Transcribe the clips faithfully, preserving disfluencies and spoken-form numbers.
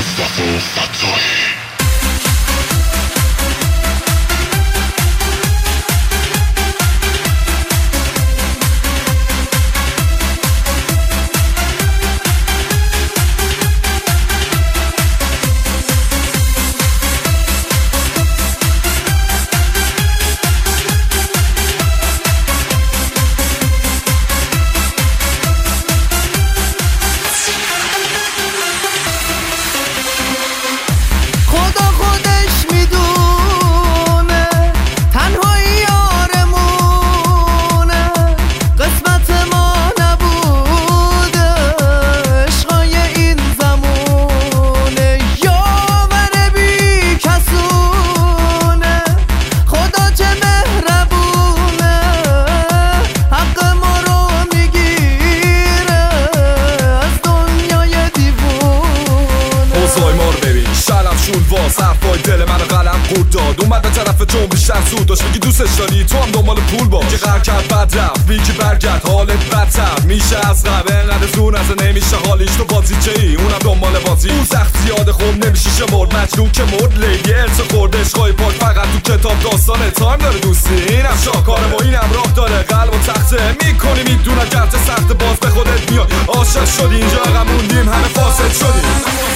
مصطفی فتاحی. صفای دل من قلم خورد داد اومد به طرف چون بیشتر سود داشت میگی دوستش داری تو هم دنبال پول باش که قرار کرد بد رفت میگی برگرد حالت بدتر میشه از قبل انقدر زون از نمیشه حالیش تو بازی چه ای اونم دنبال بازی اون سخت زیاده خوب نمیشه شمرد مجنون که مرد لیلی ارث خورده عشقای پاک فقط تو کتاب داستانه تایم داره دوستی اینم شاکاره و اینم راه داره قلب و تخته میکنی میدونه گرد سخت باز به خودت میاد عاشق شدی اینجا عقب موندیم همه فاسد شدیم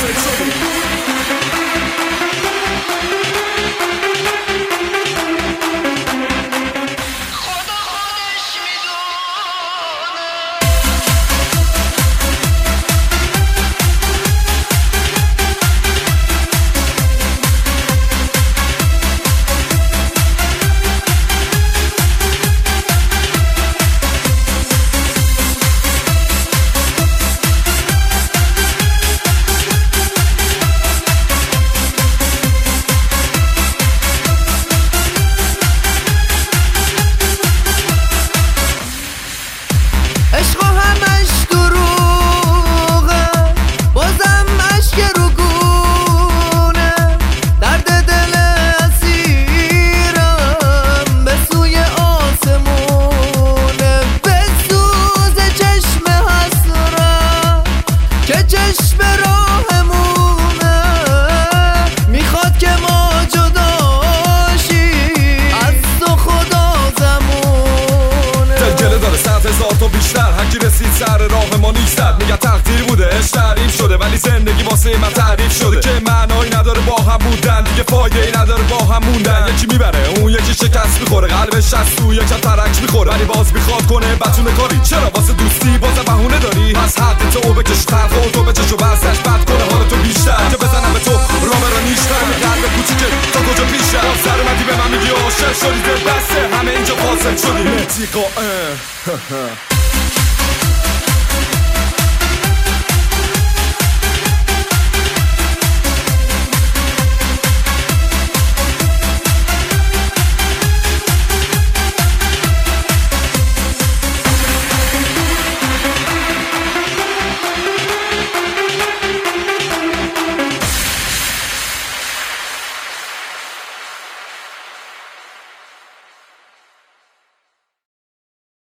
تو بیشتر هرکی رسید سر راه ما نیستد میگه تقدیر بوده عشق تعریف شده ولی زندگی واسه من تعریف شده که معنایی نداره با هم بودن دیگه فایده ای نداره با هم موندن یکی میبره اون یکی شکست میخوره قلبش از تو یکم ترک میخوره ولی باز میخواد کنه بتونه کاری چرا واسه دوستی باز بهونه داری پس حد تو بکش طرف و تو بچشو بسش بد کنه حال تو بیشتر که بزنم به تو راه رو نیشتر قلب کوچیکه تا کجا پیشتر سر اومدی به من میگی عاشق شدی دل بسته همه اینجا فاسد شدی